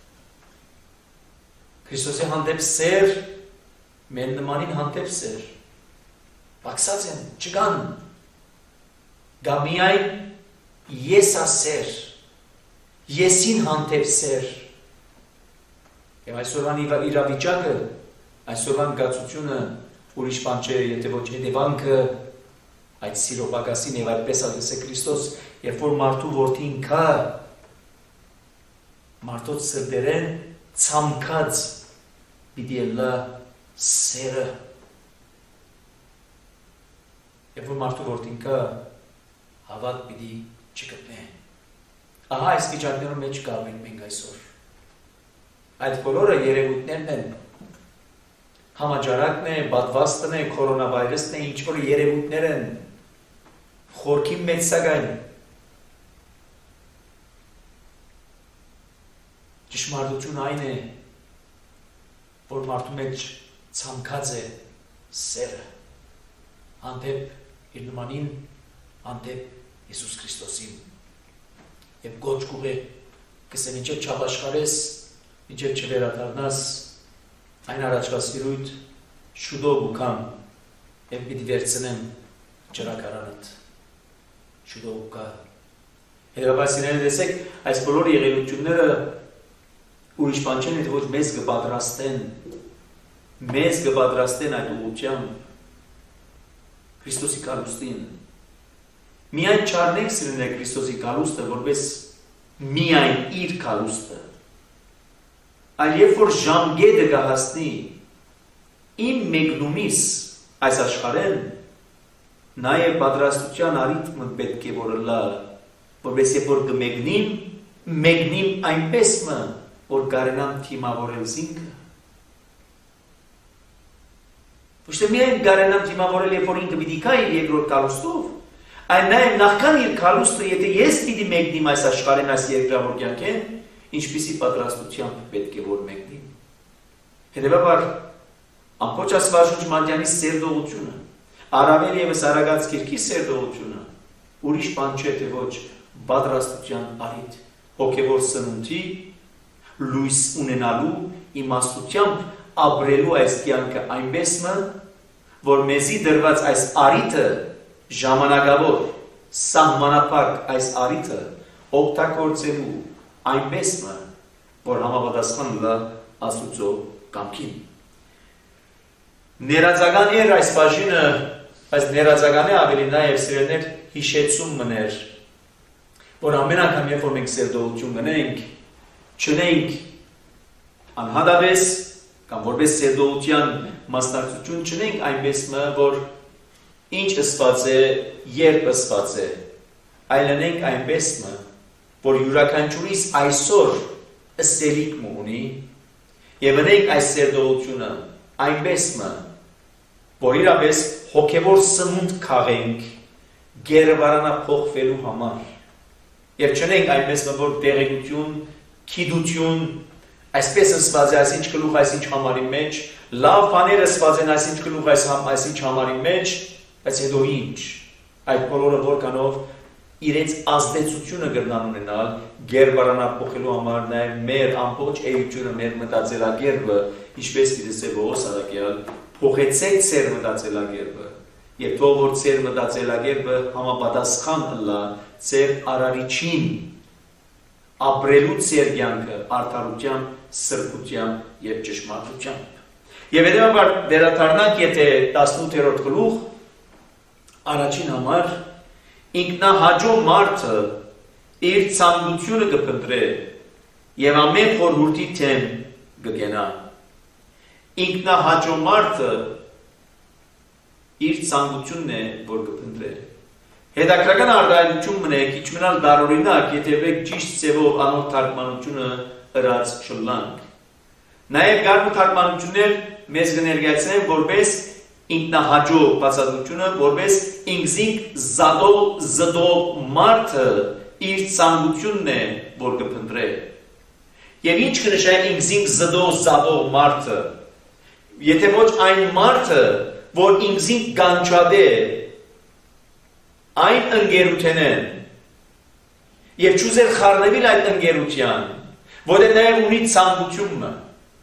Քրիստոսի հանդեպ սեր, մեր նմանին հանդեպ սեր։ Բաքսած են, չկան։ Գա միայն եսասեր, եսին հանդեպ սեր։ Եվ այսօրվան իրավիճակը, այսօրվան գացությունը ուրիշ բան չէ, եթե ոչ հետևանքը այդ սիրո պակասին եւ այդպես ասես է Քրիստոս, երբ որ մարդու որդին կա, մարդոց սրտերեն ցամքած պիտի ելա սերը։ Երբ որ մարդու որդին կա, հավատ պիտի չգտնե։ Ահա այս վիճակներում մեջ կապ ենք մենք այսօր։ Այդ բոլորը երևույթներն են, համաճարակն է, պատվաստն է, կորոնավիրուսն է, ինչ որ երևույթներ են, խորքի մեջ սակայն ճշմարտություն այն է, որ մարդու մեջ ցամքած է սերը, հանդեպ իր նմանին, հանդեպ Հիսուս Քրիստոսին։ Եվ գոչ կուղե, կսեն ինչև չապաշխարես, ինչև չվերադառնաս, այն առաջվա սիրույթ շուտով ուկամ եւ պիտի վերցնեմ ջրակարանդ։ Շուտով ուկա։ Հետևաբար սիրելի տեսեք, այս բոլոր եղելությունները ուրիշ բան չեն, եթե ոչ մեզ կպատրաստեն, մեզ կպատրաստեն այդ ուղղությամբ Քրիստոսի կալուստին։ Միայն չառնենք սիրելիներ Քրիստոսի կալուստը, որպես միայն իր կալուստը, այլ երբ որ ժամկետը կհասնի իմ մեկնումիս այս աշխարհեն, նաև պատրաստության առիթը պետք է որ լա, որպես երբ որ կմեկնիմ, մեկնիմ այնպես մը, որ կարենամ թիմավորել զինքը։ Ոչ թե միայն կարենամ թիմավորել, երբ որ ինքը պիտի կա իր երկրորդ կալուստով, այլ նաև նախքան իր կալուստը, եթե ես պիտի մեկնիմ այս աշխարհեն, այս երկրավոր կյանքեն, ինչպիսի պատրաստությամբ պետք է որ մեկնիմ։ Հետևաբար ամբողջ Աստվածաշունչ Մատթեյանի սերտողությունը, առավել ևս Արագած գիրքի սերտողությունը, ուրիշ բան չէ թե ոչ պատրաստության առիթ, հոգևոր սնունդի, լույս ունենալու իմաստությամբ ապրելու այս կյանքը այնպես մը, որ մեզի դրված այս առիթը ժամանակավոր, սահմանափակ այս առիթը օգտագործելու այնպես մը, որ համապատասխան լա Աստուծո կամքին։ Ներածական էր այս բաժինը, այս ներածականը ավելի նաև սիրելիներ հիշեցում մներ, որ ամեն անգամ երբ որ մենք սերտողություն գնենք, չնենք անհադավես կամ որպես սերդոության մասնակցություն չնենք այնպես մը, որ ինչ ըսված է, երբ ըսված է, այլնենք այնպես մը, որ յուրաքանչյուրիս այսօր ըսելիք մը ունի, և ընենք այս սերդոությունը այնպես մը, որ իրապես հոգևոր սնունդ քաղենք գերվարանա փոխվելու համար, և չնենք այնպես մը, որ տեղեկություն, քիդություն, այսպես ըսված է այսինչ գլուխ այսինչ համարի մեջ, լավ բաներ ըսված են այսինչ գլուխ այսինչ համարի մեջ, բայց հետո ինչ, այդ բոլորը որքանով իրենց ազդեցությունը գրնան ունենալ, գերվարանափոխելու համար նաև մեր ամբողջ էությունը, մեր մտածելակերպը, ինչպես գիտես է Պողոս առաքյալ, փոխեցեք ձեր մտածելակերպը, եւ թող որ ձեր մտածելակերպը համապատասխան ըլլա ձեր արարիչին ապրելու ձեր կյանքը արդարությամբ, սրբությամբ եւ ճշմարտությամբ։ Եվ հետեւաբար վերադառնանք, եթե տասնութերորդ գլուխ առաջին համար ինքնահաջող մարդը իր ցանկությունը կփնտրե եւ ամեն խորհրդի թեմ կգենա։ Ինքնահաջող մարդը իր ցանկությունն է, որ կփնտրե։ Հետաքրքրական արտահայտություն մնեք, ինչ մնալ դարօրինակ, եթե ճիշտ ձևով անոր թարգմանությունը ըրած շլանք։ Նաև գարու թարգմանություններ մեզ կներկայացնեն որպես ինքնահաջող բացատրությունը, որպես ինքզինք զադող զդող մարդը իր ցանկությունն է, որ կփնտրե։ Եվ ինչ կնշա ինքզինք զդող զադող մարդը, եթե ոչ այն մարդը, որ ինքզինք գանչադե այն ընկերության են եւ ճուզել խառնվել այդ ընկերության, որը նաև ունի ցանկությունը։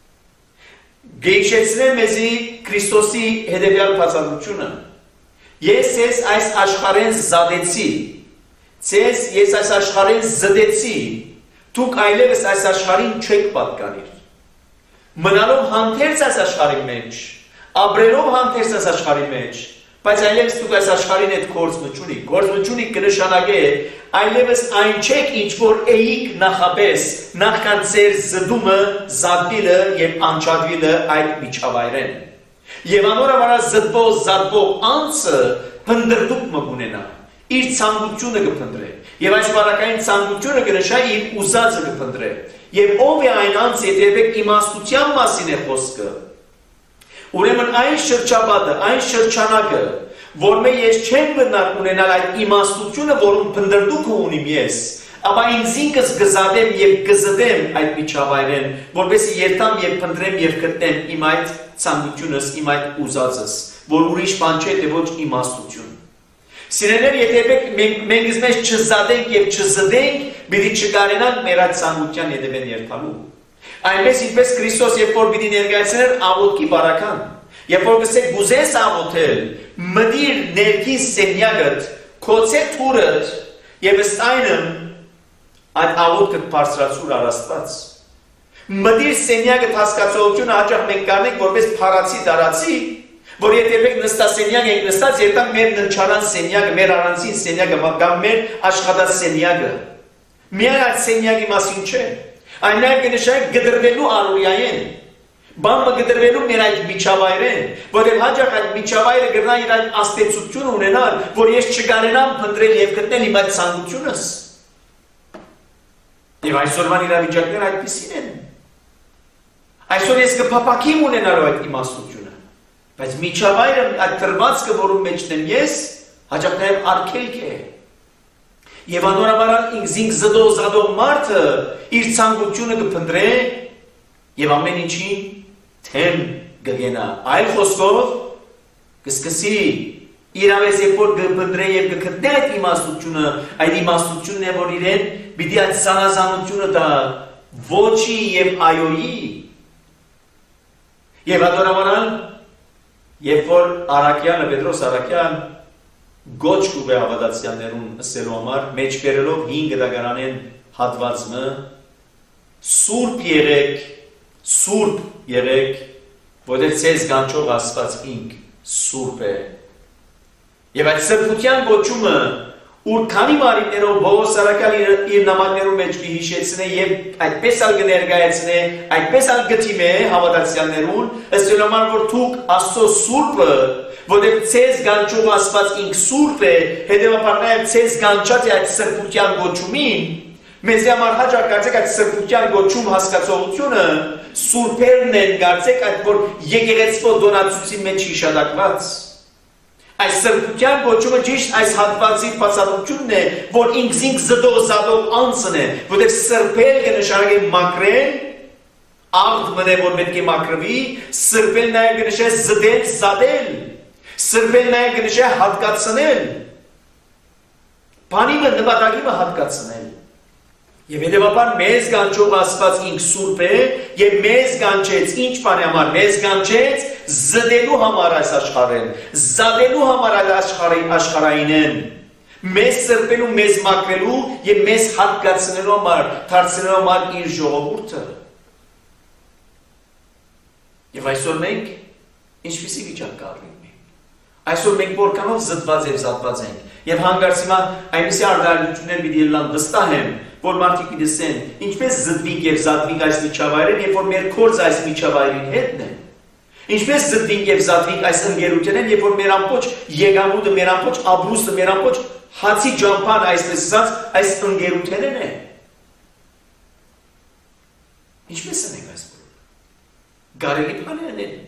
Գեյշեցնեմ մեզի Քրիստոսի հետևյալ բացատրությունը։ Ես ես այս աշխարհեն զադեցի, ցես ես այս աշխարհեն զդեցի, դուք այլևս այս աշխարհին չեք պատկանիր։ Մնալով հանդերձ այս աշխարհի մեջ, ապրելով հանդերձ այս աշխարհի մեջ, բայց այլևս դուք այս աշխարհին հետ գործ չունիք, գործ չունիք կնշանակե այլևս այն չեք, ինչ որ էիք նախապես, նախքան ձեր զդումը, զադվիլը եւ անչադվիլը այդ միջավայրեն։ Եվ անորավարա զդվող, զադվող անձը փնդրդուկ մը կունենա, իր ցանկությունը կփնտրե, եւ այս բարակային ցանկությունը կնշա իր ուզածը կփնտրե։ Եվ ով է այն անձ, եթե իմաստության մասին է խոսքը, ուրեմն այն շրջապատը, այն շրջանակը, որ մե ես չեմ բնար ունենալ այդ իմաստությունը, որում փնդրդուքը ունիմ ես, ապա ինձինքս գզադեմ եւ գզդեմ այդ միջավայրեն, որովհետեւ երթամ եւ փնտրեմ եւ գտնեմ իմ այդ ցանկությունս, իմ այդ ուզածս, որ ուրիշ բան չէ, թե ոչ իմաստություն։ Սիրելիներ, եթե մենք մեզ չզադենք եւ չզդենք, պիտի չկարենանք մեր այդ ցանկության հետևեն երթալու։ Այնպես ինչպես Քրիստոս երբ որ պիտի ներկայացներ աղոթքի բարական, երբ որ գսեք գուզես աղոթել, մտիր ներքին սենյակդ, քոցե թուրդ եւ ըստ այնմ այդ աղոթքը բարձրացուր առաստված։ Մտիր սենյակդ հասկացողությունը հաճախ մենք կանենք որպես փարացի դարացի, որ եթե մենք նստասենյակ ենք նստած, երբ մեր ննչարան սենյակը, մեր առանցին սենյակը կամ մեր աշխատած սենյակը, միայն այդ սենյակի մասին չէ։ Այն նաև կնշանակի գդրվելու առօրյայեն, բանը գդրվելու մեր այդ միջավայրեն, որտեղ հաճախ այդ միջավայրը գրնա իր այդ աստեցությունը ունենալ, որ ես չկարենամ փնտրել եւ գտնել իմ այդ ցանկությունս։ Եվ այսօրվան իրավիճակները այդպիսին են։ Այսօր ես կփապակիմ ունենալու այդ իմաստությունը, բայց միջավայրը այդ տրվածքը, որում մեջն եմ ես, հաճախ նաև արգելք է։ Եվ անորաբարան ինքզինք զդող զադող մարդը իր ցանկությունը կփնտրե եւ ամեն ինչին թեմ կգենա։ Այլ խոսքով կսկսի իրավես երբ որ կփնտրե եւ կգտնե այդ իմաստությունը, այդ իմաստությունն է, որ իրեն պիտի այդ զանազանությունը տա ոչի եւ այոյի։ Եվ անորաբարան երբ որ Արաքյանը, Պետրոս Արաքյան գոչ կուղե հավատացյալներուն ըսելու համար, մեջ կերելով հինգ դագարանեն հատվածը, սուրբ եղեք, սուրբ եղեք, որտեղ ցեզ գանչող Աստված ինք սուրբ է։ Եվ այդ սրբության գոչումը Ուր քանի մարիկներով Պողոս Սարակյալը իր նամակներում մեջ կհիշեցնե եւ այդպես ալ կներկայացնե, այդպես ալ կթիմե հավատացյալներուն, ըստ նման որ դուք Աստծո սուրբը, որտեղ ցեզ գանչող Աստված ինք սուրբ է, հետեւաբար նաեւ ցեզ գանչած է այդ սրբության գոչումին, մեզ համար հաջող կարծեք այդ սրբության գոչում հասկացողությունը սուրբերն են կարծեք այդ որ եկեղեցվո դոնացուցի մեջ հիշատակված Այս սրբության գոչումը ճիշտ այս հատվածի բացատրությունն է, որ ինքզինք զդող զադող անձն է, որտեղ սրբել կնշանակե մաքրել, աղդ մնե, որ պետք է մաքրվի, սրբել նաև կնշե զդել, զադել, սրբել նաև կնշե հատկացնել, բանիմը նպատակիմը հատկացնել, Եվ հետևաբար մեզ գանչող Աստված ինք սուրբ է եւ մեզ գանչեց ինչ բանի համար մեզ գանչեց զդելու համար այս աշխարհեն զադելու համար այս աշխարհին աշխարհայինեն մեզ սրբելու մեզ մաքրելու եւ մեզ հատկացնելու համար դարձնելու համար իր ժողովուրդը Եվ այսօր մենք ինչպիսի վիճակ կառնենք Այսօր մենք որքանով զդված եւ զատված ենք եւ հանգարց հիմա այնպիսի արտահայտություններ պիտի լան վստահ եմ որ մարդիկ դեսեն ինչպես զդվիկ եւ զատվիկ այս միջավայրին երբ որ մեր կորձ այս միջավայրին հետն է ինչպես զդվիկ եւ զատվիկ այս ընկերությունն երբ որ մեր ամբողջ եկամուտը մեր ամբողջ աբրուստը մեր ամբողջ հացի ջամփան այսպես ասած այս ընկերությունն է ինչպես են այս բոլորը գարելի բաներն են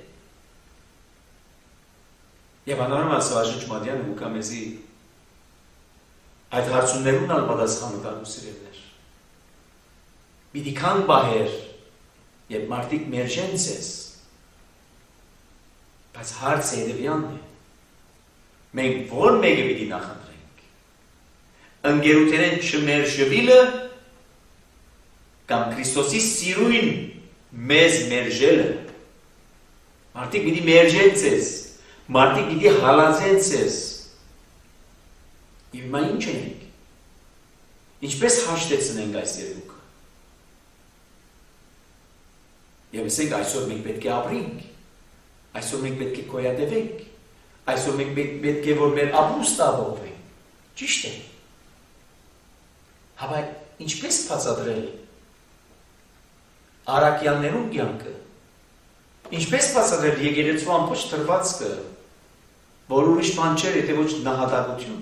եւ անորոշ ասաժիչ մադյան ու կամեզի այդ հարցումներուն ալ պատասխանը տալու սիրելներ Պիտի քան բահեր եւ մարդիկ մերժեն ցես բայց հարցը հետեւյալն է մենք ո՞ր մեկը պիտի նախընտրենք ընկերութենեն չմերժվելը կամ Քրիստոսի սիրույն մեզ մերժելը մարդիկ պիտի մերժեն ցես մարդիկ պիտի հալածեն ցես Եվ մա ինչ ենք, ինչպես հաշտեցնենք այս երկուքը, և ասենք այսօր մենք պետք է ապրենք, այսօր մենք պետք է կոյատևենք, այսօր մենք պետք է որ մեր ապրուստը ապրենք, ճիշտ է, հավայ ինչպես բացատրել առակյաններուն կյանքը, ինչպես բացատրել եկեղեցու ամբողջ թրվածքը, որ ուրիշ բան չէր, եթե ոչ նահատակություն,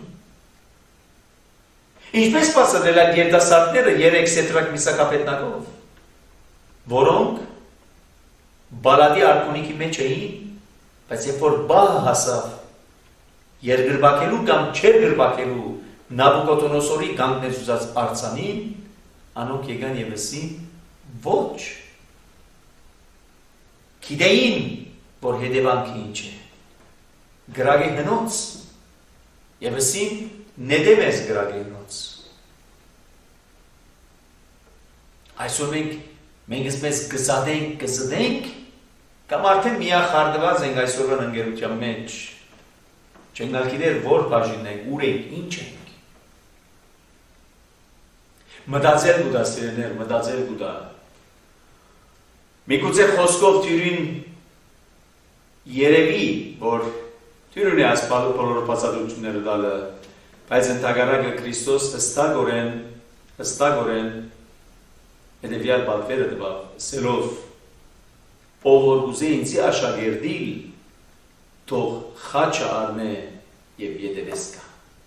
Ինչպես բացատրել այդ երիտասարդները երեք Սեդրակ Միսակապետնակով, որոնք բալադի արքունիքի մեջ էին, բայց երբ որ բահը հասավ երկրբակելու կամ չեր գրբակելու Նաբուկոդոնոսորի կանգնեցուցած արձանին, անոնք եկան եւ ասին ոչ գիտեին, որ հետևանքը ինչ է, գրագի հնոց եւ ասին Նեդեմ ես գրագերնոց Այսօր մենք մենք ասպես գզադենք, գզդենք կամ արդեն միախարդված ենք այսօրվան ընկերության մեջ չենք գիտեր որ բաժին ենք, ուր ենք, ինչ ենք մտածել գուտա սիրեներ, մտածել գուտա միգուցե խոսքով թյուրին երևի, որ թյուրին է ասպալու բոլոր բացատրությունները տալը Բայց ընդհակառակը Քրիստոս հստակորեն, հստակորեն հետևյալ պատվերը տվավ, ասելով, ով որ ուզե ինձի աշակերտիլ, թող խաչը առնե եւ ետևես գա։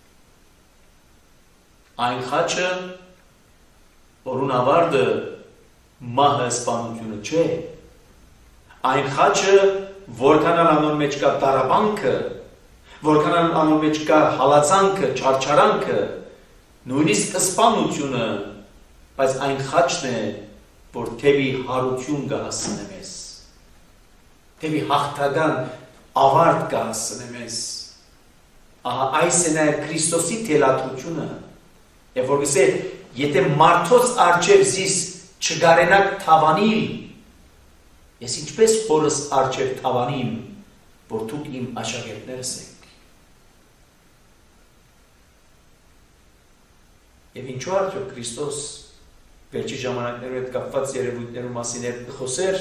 Այն խաչը, որուն ավարտը մահը սպանությունը չէ, այն խաչը, որքան անոր մեջ կա տարաբանքը, Որքան անոր մեջ կա հալածանքը, չարչարանքը, նույնիսկ սպանությունը, բայց այն խաչն է, որ թևի հարություն կհասնե մեզ, թևի հաղթական ավարտ կհասնե մեզ, ահա այս է նաև Քրիստոսի թելադրությունը, և որ գսե, եթե մարդոց արջև զիս չգարենակ թավանիլ, ես ինչպես հորս արջև թավանիմ, որ դուք իմ աշակերտներս եք, Եվ ինչու արդյոք Քրիստոս վերջի ժամանակներու հետ կապված երևույթներու մասին հետ կխոսեր,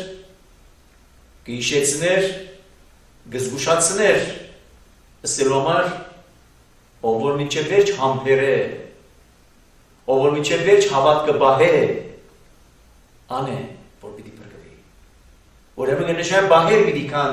կհիշեցներ, կզգուշացներ, ըսելու համար, ով որ մինչև վերջ համբերե, ով որ մինչև վերջ հավատքը բահե, անե, որ պիտի փրկվի։ Ուրեմն նշան բահեր պիտի կան,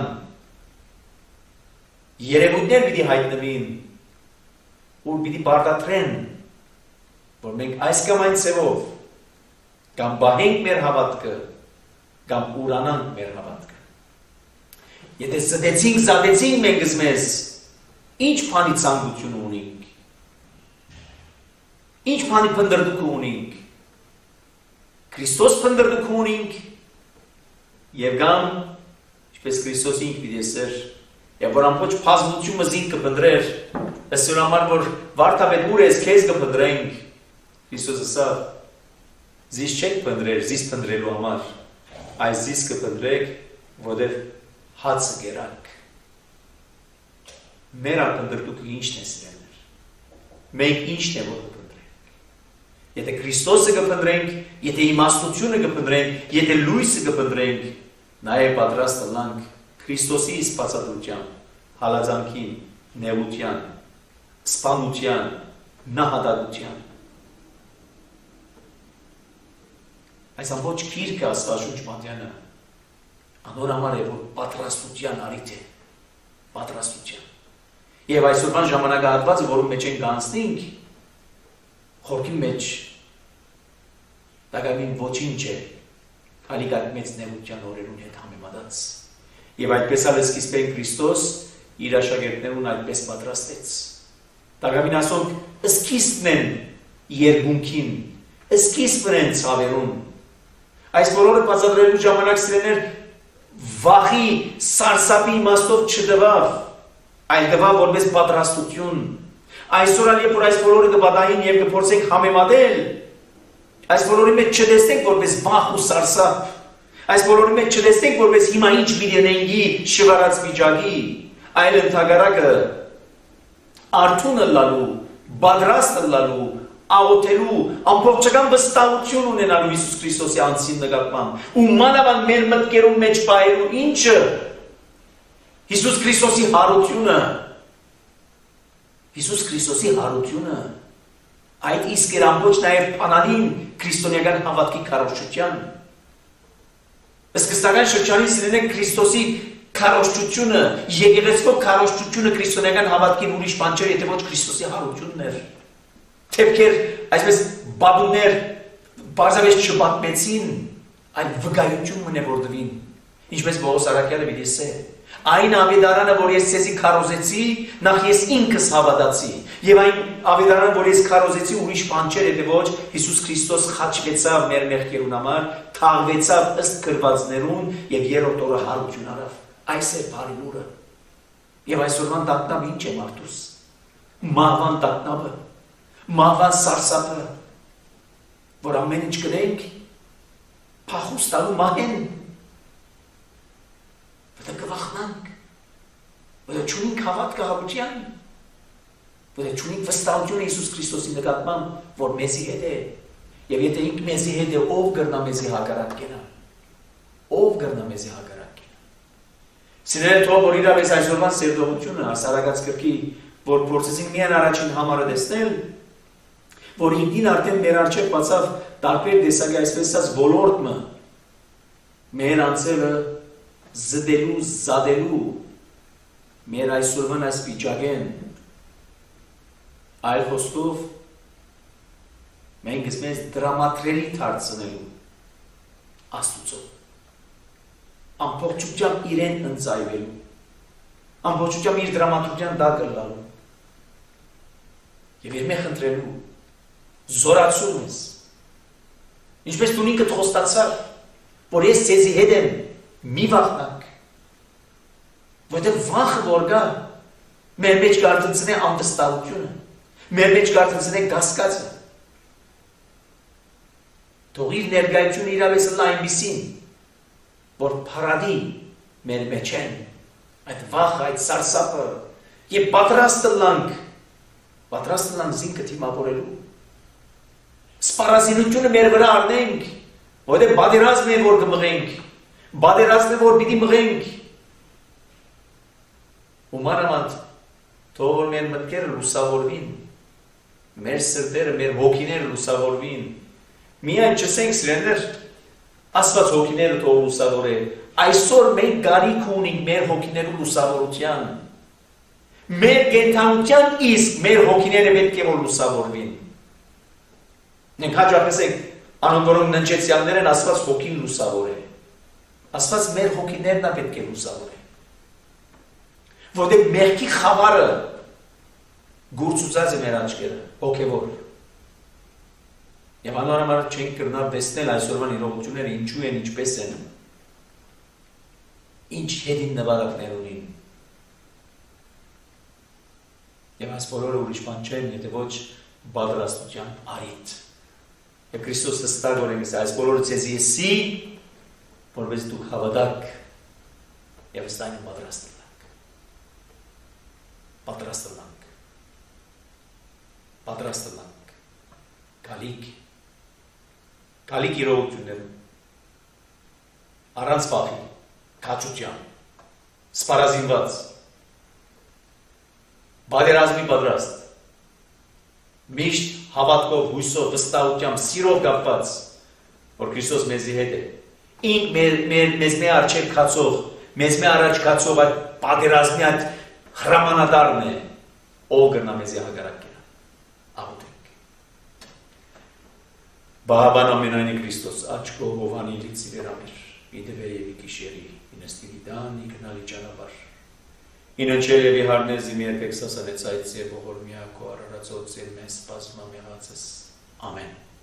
երևույթներ պիտի հայտնվին, որ պիտի բարդատրեն, որ մենք այս կամ այն ծևով կամ բահենք մեր հավատքը, կամ ուրանանք մեր հավատքը։ Եթե ստեցինք, զատեցինք մենք մեզ, ինչ բանի ցանկություն ունենք, ինչ բանի փնդրդուք ունենք, Քրիստոս փնդրդուք ունենք, եւ կամ, ինչպես Քրիստոս ինք պիտի ասեր, եւ որ ամբողջ փազլությունը զինք կփնդրեր, այսօր համար որ վարդապետ ուր ես քեզ կփնդրենք, Քրիստոսը ասա, զիս չեք փնդրեր, զիս փնդրելու համար, այս զիս կփնդրեք, որտեղ հացը գերանք։ Մեր ափնդրդուքը ինչն է սիրելիներ։ Մենք ինչն է որ կփնդրենք։ Եթե Քրիստոսը կփնդրենք, եթե իմաստությունը կփնդրենք, եթե լույսը կփնդրենք, նաեւ պատրաստ լանք Քրիստոսի իսպացատության, հալածանքին, նեղության, սպանության, նահատակության։ Այս ամբողջ գիրքը Աստվածաշունչ Մատյանը անոր համար է որ պատրաստության արիթ է, պատրաստության։ Եվ այսօրվան ժամանակահատվածը, որում մեջ ենք անցնենք, խորքի մեջ դակամին ոչինչ է, քալիկատ մեծ նեղության օրերուն հետ համեմատած։ Եվ այդպես ալ սկիզբեն Քրիստոս իր աշակերտներուն այդպես պատրաստեց։ Դակամին ասոնք սկիզբն են երկունքին, սկիզբն են ցավերուն։ Այս բոլորը բացատրելու ժամանակ սիրելիներ վախի սարսափի իմաստով չդվավ, այլ դվավ որպես պատրաստություն։ Այսօր ալ երբ որ այս բոլորը կպատահին եւ կփորձենք համեմատել, այս բոլորի մեջ չտեսնենք որպես վախ ու սարսափ, այս բոլորի մեջ չտեսնենք որպես հիմա ինչ միդենենգի շվարած վիճակի, այլ ընդհակառակը արթունը լալու, պատրաստ լալու, աղոթելու, ամբողջական վստահություն ունենալու Հիսուս Քրիստոսի անձին նկատմամբ, ու մանավանդ մեր մտքերում մեջ պահելու ինչը Հիսուս Քրիստոսի հարությունը, Հիսուս Քրիստոսի հարությունը, այդ իսկ էր ամբողջ նաև փանալին քրիստոնեական հավատքի քարոզչության։ Սկզբնական շրջանի սիրելիներ Քրիստոսի քարոզչությունը, եկեղեցվո քարոզչությունը քրիստոնեական հավատքին ուրիշ բան չէր, եթե ոչ Քրիստոսի հարությունն էր։ Թեփքեր, այսպես բադուներ, բարձավես չպատմեցին, այլ վկայություն մնե որ դվին, ինչպես Պողոս Արաքյալը պիտի ասե, այն ավետարանը, որ ես ցեզի քարոզեցի, նախ ես ինքս հավատացի, եւ այն ավետարանը, որ ես քարոզեցի, ուրիշ բան չէր, եթե ոչ Հիսուս Քրիստոս խաչվեցավ մեր մեղքերուն համար, թաղվեցավ ըստ գրվածներուն եւ երրորդ օրը հարություն արավ։ Այս է բարի լուրը։ Եվ այսօրվան տակնապը ինչ է մարդուս։ Մահվան տակնապը, մահվան սարսափը, որ ամեն ինչ կնենք, փախուստալու մահեն, որտեղ կվախնանք, որտեղ չունենք հավատք հավության, որտեղ չունենք վստահություն Հիսուս Քրիստոսի նկատմամբ, որ մեզի հետ է, եւ եթե ինք մեզի հետ է, ով կրնա մեզի հակառակ կենա, ով կրնա մեզի հակառակ կենա։ Սիրել թող որ իրավես այսօրվան սերտողությունը, Սարակած կրկի, որ փորձեցինք միայն առաջին համարը տեսնել, որ ինքին արդեն մեր առջև բացավ տարբեր տեսակի այսպես ասած ոլորտը, մեր անձերը զդելու, զադելու, մեր այսօրվան այս վիճակեն, այլ խոսքով մենք մեզ դրամատրելի դարձնելու Աստուծո, ամբողջությամբ իրեն ընծայվելու, ամբողջությամբ իր դրամատուրգիան դա կլալու եւ իր մեխ ընտրելու, զորացում ես, ինչպես դու ինքդ խոստացար, որ ես ցեզի հետ եմ, մի վախնակ, որտեղ վախը որ գա, մեր մեջ կարտնցնե անվստահությունը, մեր մեջ կարտնցնե կասկածը, թող իր ներկայությունը իրավես լա այնպիսին, որ փարադի մեր մեջ են, այդ վախը, այդ սարսափը, եւ պատրաստ լանք, պատրաստ լանք զինքը թիմավորելու, սպառազինությունը մեր վրա առնենք, որտեղ բادرազմ է որ կմղենք, բادرազն է որ պիտի մղենք, ու մանավանդ թող որ մեր մտքերը լուսավորվին, մեր սրտերը, մեր հոգիները լուսավորվին, միայն չսենք սիրենդեր, Աստված հոգիները թող լուսավոր է, այսօր մենք գարիք ունենք մեր հոգիներու լուսավորության, մեր կենթանության իսկ մեր հոգիները պետք է որ լուսավորվին, մենք հաջապես ենք, անոնք որոնք ննջեցյալներ են, Աստված հոգին լուսավոր է, Աստված մեր հոգիներն է պետք է լուսավոր է, որտեղ մեղքի խավարը գործուծած է մեր աչքերը, հոգևոր։ Եվ անորոմար չենք կրնալ տեսնել այսօրվան իրողությունները ինչու են, ինչպես են, ինչ հետին նվարակներ ունին։ Եվ այս բոլորը ուրիշ բան չեն, եթե ոչ պատրաստության առիթ։ Եվ Քրիստոս հստակ որ է այս բոլորը ցեզ եսի, որպես դուք հավատաք եւ ստանան պատրաստանք։ Պատրաստանք։ Պատրաստանք։ Գալիք Գալիք իրողություններում, առանց վախի, քաջության, սպառազինված, պատերազմի պատրաստ, միշտ հավատքով, հույսով, վստահությամբ, սիրով կապված, որ Քրիստոս մեզի հետ է, ինք մեր, մեր, մեզ մեր առջև կացող, մեզ մեր առաջ կացող այդ պատերազմի այդ հրամանատարն է, ով կրնա մեզի հակառակել, աղոթենք։ Բահաբան ամենայնի Քրիստոս, աչքով հովանի լիցի վերամիր, իդվե եվի կիշերի, ինստիվի դան, իգնալի ճանապար։ Իննչել եվի հարնեզի մի երբեք սասանեց այդ ձև ողոր միակո արարածոց էր մեզ սպասմա մեղացս, ամեն։